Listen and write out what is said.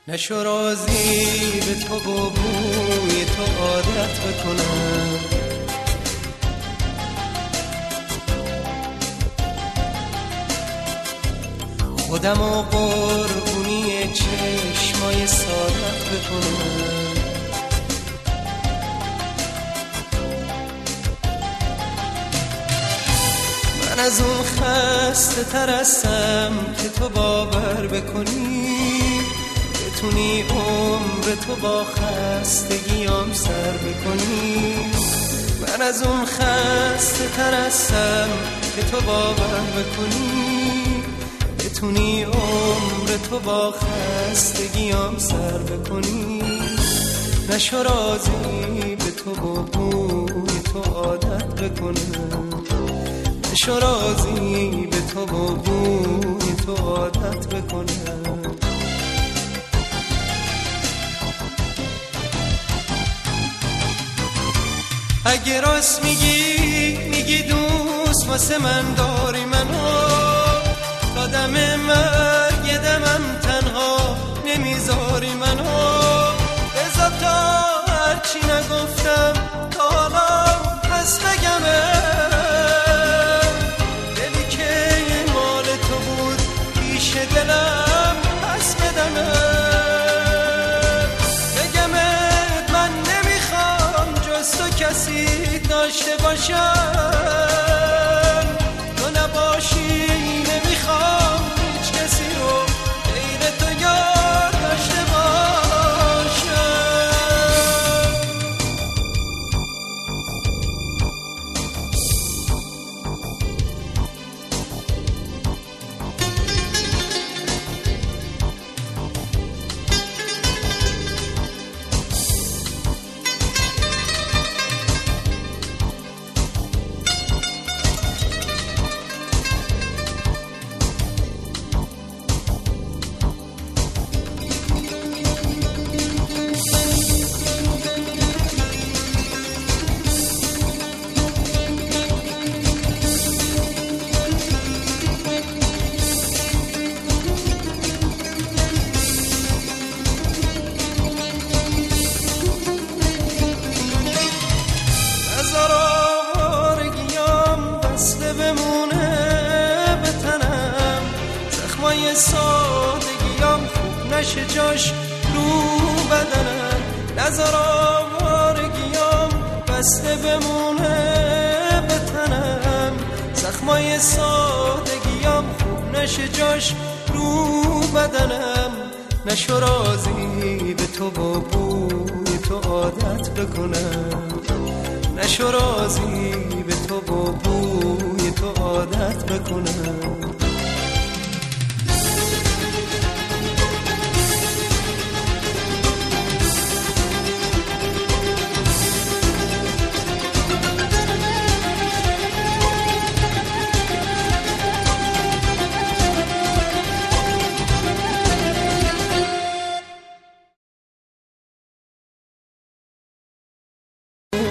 نشو راضی به تو با بوی تو عادت بکنم، خودم و قربونی چشمای سادت بکنم. من از اون خسته تر هستم که تو باور بکنی، بتونی عمر تو با خستگیام سر بکنی. من از اون خسته تر هستم که تو باور بکنی، بتونی عمر تو با خستگیام سر بکنی. نشو راضی به تو با بوی تو عادت بکنم، نشو راضی به تو با بوی تو عادت بکنم. اگه راست میگی دوست واسه من داری منو، تا دم مرگ دمم تنها نمیذاری منو. بذار تا هرچی نگفتم تا حالا پس بگمه، دلی که مال تو بود پیش دلم پس بدمه. بگمه من نمیخوام جز تو کسی داشته باشم، تو نباشی نمیخوام هیچ کسی رو غیر تو یار داشته باشم. سادگیام خوب نشه جاش رو بدنم، نذار آوارگیام بسته بمونه به تنم. زخمای سادگیام خوب نشه جاش رو بدنم. نشو راضی به تو با بوی تو عادت بکنم، نشو راضی به تو با بوی تو عادت بکنم.